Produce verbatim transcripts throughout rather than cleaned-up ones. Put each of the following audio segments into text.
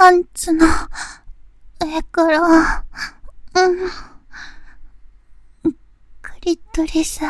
パンツの上から、うん、クリトリス、うん、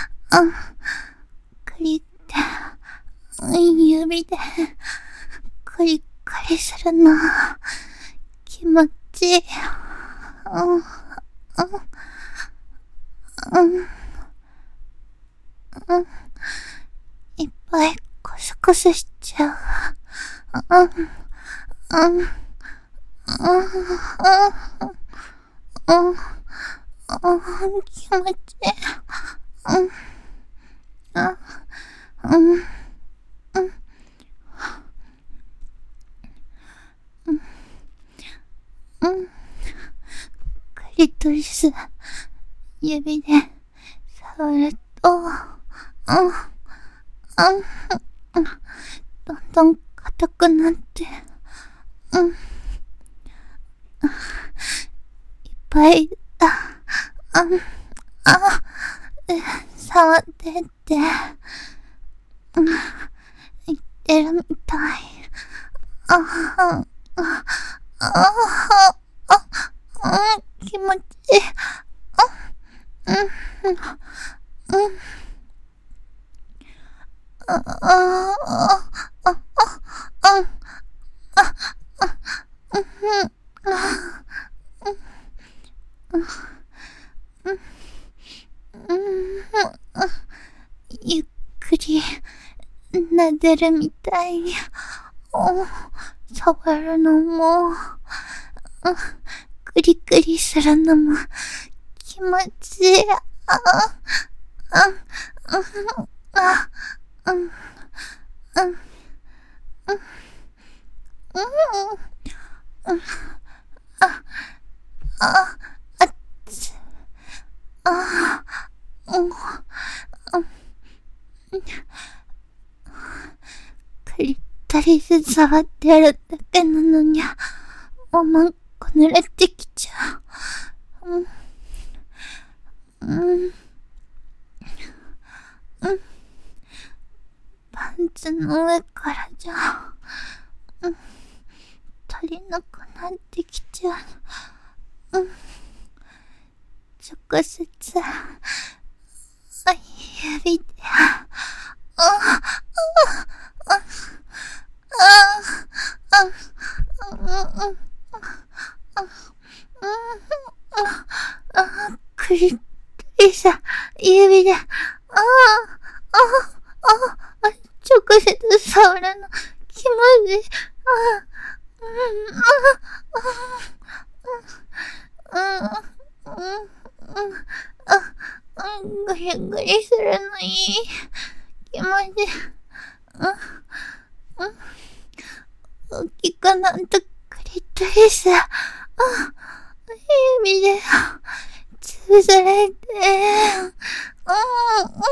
クリって、指で、クリクリするの、気持ちいい。うん、うん、うん、うん、いっぱいコスコスしちゃう。うん、うん、うん、うん、うん、うん、気持ちいい。うん、うん、うん、うん、うん、クリトリス、指で触ると、うん、うん、うん、どんどん硬くなって、うん、いっぱい、あ、うん、あ、触ってって、うん、言ってるみたい。あ、あ、あ、あ、あ、気持ちいい。うん、うん、うん、あ、あ、あ、あ、あ、ゆっくり撫でるみたいに、お、触るのも、クリクリするのも気持ちいい。あ、あ、あ、あ、うん、うん、うん、うん、うん、あ、あ、あっつ、あ、うん、クリトリス触ってやるだけなのに、おまんこ濡れてきちゃう。うん、うん、うん、パンツの上からじゃ、うん、足りなくなってきちゃう。うん、直接、指で、あ、あ、あ、あ、あ、あ、あ、クリトリス、指で、あ、あ、あ、あ、直接触るの気持ちいい。あ、うん、あ、うん、うん、うん、あ、うん、ぐりぐりするのいい。気持ちいい。うん、うん、大きくなったクリトリス。あ、指で、潰されて、うん、うん、うん、うん、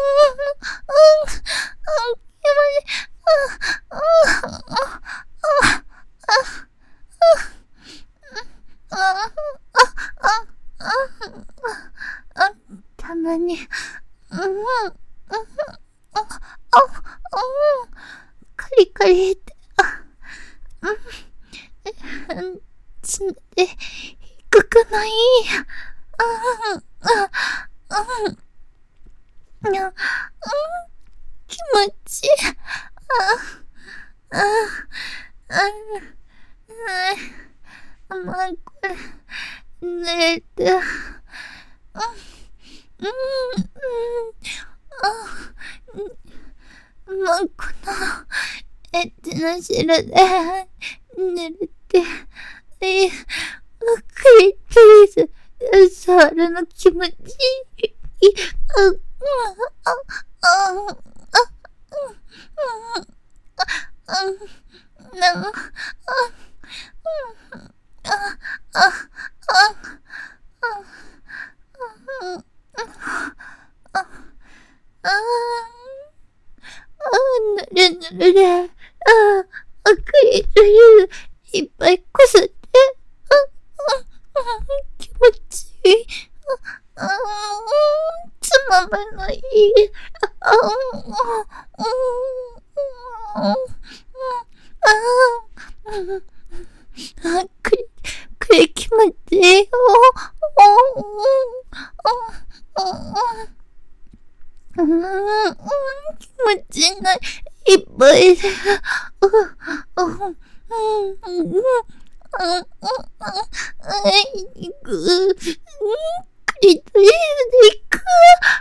気持ちいい。うん、うん、たまに、うん、うん、あ、あ、うん、カリカリって、うん、つんで、低くない。うん、うん、うん、うん、気持ちいい。あ、あ、あ、まあ、これ、濡れて、うん、うん、うん、あ、まあ、この、エッチな汁で、濡れて、え、クリトリス、触るの気持ちいい。あ、うん、あ、あ、あ、うん、うん、なん、あ、あ、あ、あ、あ、あ、ぬるぬるで、あ、あ、クリトリス、いっぱいこすって、あ、あ、気持ちいい。あ、あ、つまむのいい。あ、あ、あ、あ、あ、 あ、くれ、くれ気持ちいいよ。うん、うん、うん、気持ちいいない。いっぱいで。うん、うん、うん、うん、うん、うん、いく。クリトリスでいく。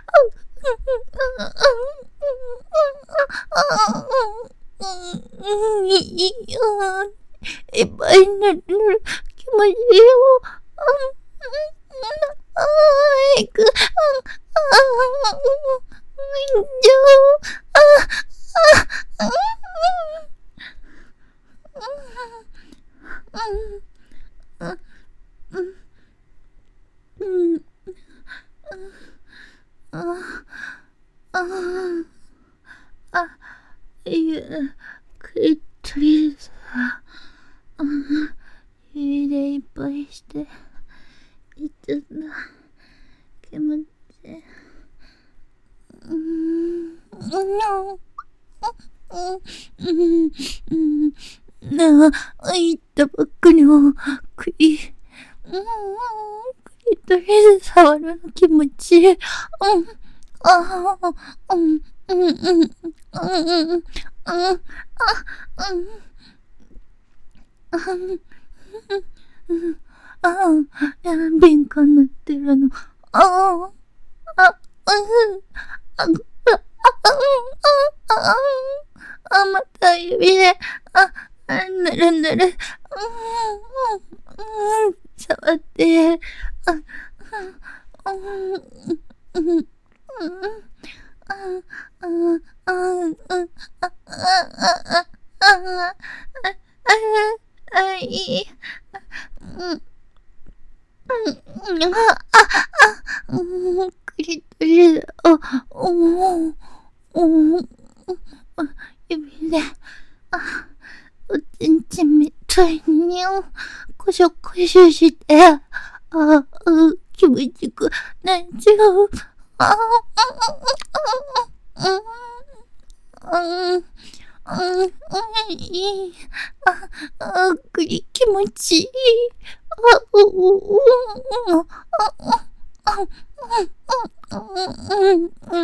うん、いいよ。いっぱいになる気持ちいいよ。ああ、いく。ああ、いいよ。ああ、ああ、うん、うん、ああ、ああ、いや、クリトリスは、うん、指でいっぱいして、いっちゃった。気持ちいい。うん、うん、うん、うん、なあ、いったばっかりの、クリ、うん、クリトリス触るの気持ちいい。うん、ああ、うん、うん、うん、うん、うん、うん、あ、うん、あ、うん、ああ、敏感になってるの。ああ、あ、うん、あ、あ、あ、あ、あ、また指で、あ、ぬるぬる、うん、うん、うん、触って、あ、うん、うん、うん、あ、あ、あ、うん、あ、あ、あ、あ、あ、あ、いい、うん、うん、あ、あ、うん、クリトリ、あ、おー、おー、指で、あ、おちんちんみたいに、こしょこしょして、あ、う、気持ちよくなっちゃう。あ、うん、うん、うん、うん、いい。あ、あ、くり気持ちいい。あ、う、う、う、あ、あ、うん、うん、うん、うん、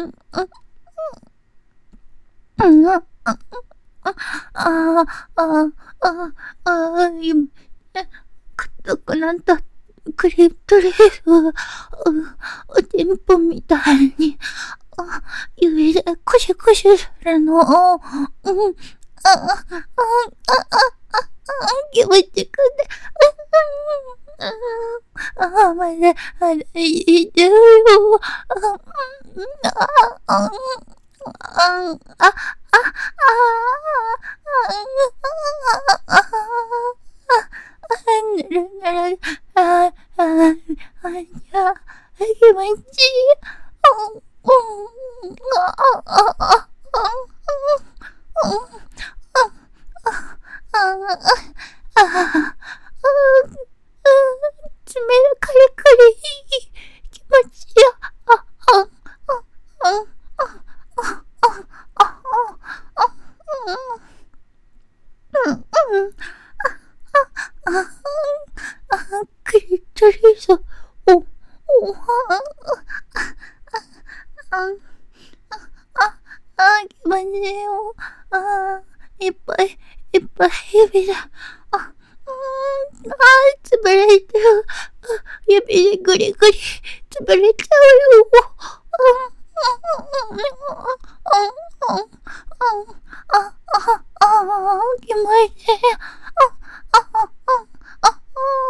うん、あ、あ、あ、あ、あ、あ、今、硬くなったクリトリスが、おちんぽみたいに、あ、指でクシクシするの。うん、あ、あ、あ、あ、あ、気持ちよくて、あ、あ、まだ、まだいいよ。あ、あ、あ、あ、あ、あ、あ、ぬるぬる、あ、あ、あ、じゃあ、気持ちいい。うん、うん、あ、あ、あ、あ、あ、あ、あ、爪がカリカリ、気持ちいい。あ、あ、あ、あ、あ、あ、あ、うん、うん、あ、あ、クリトリス、お、お、あ、あ、あ、あ、気持ちいいよ。あ、いっぱい、いっぱい指だ。あ、うーん、あ、つぶれちゃう。指でぐりぐり、つぶれちゃうよ。あ、あ、あ、気持ちいい。あ、あ、あ、あ、あ、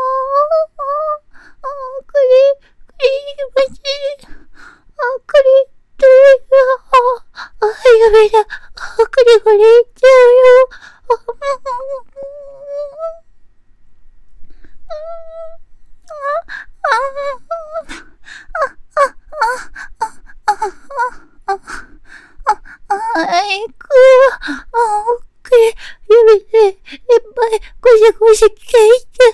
くり、くり、気持ちいい。あ、くり、とりが、あ、指で、あ、くりぐりいっちゃうよ。あいく、あ、くり、指で、いっぱい、ゴシゴシけいて、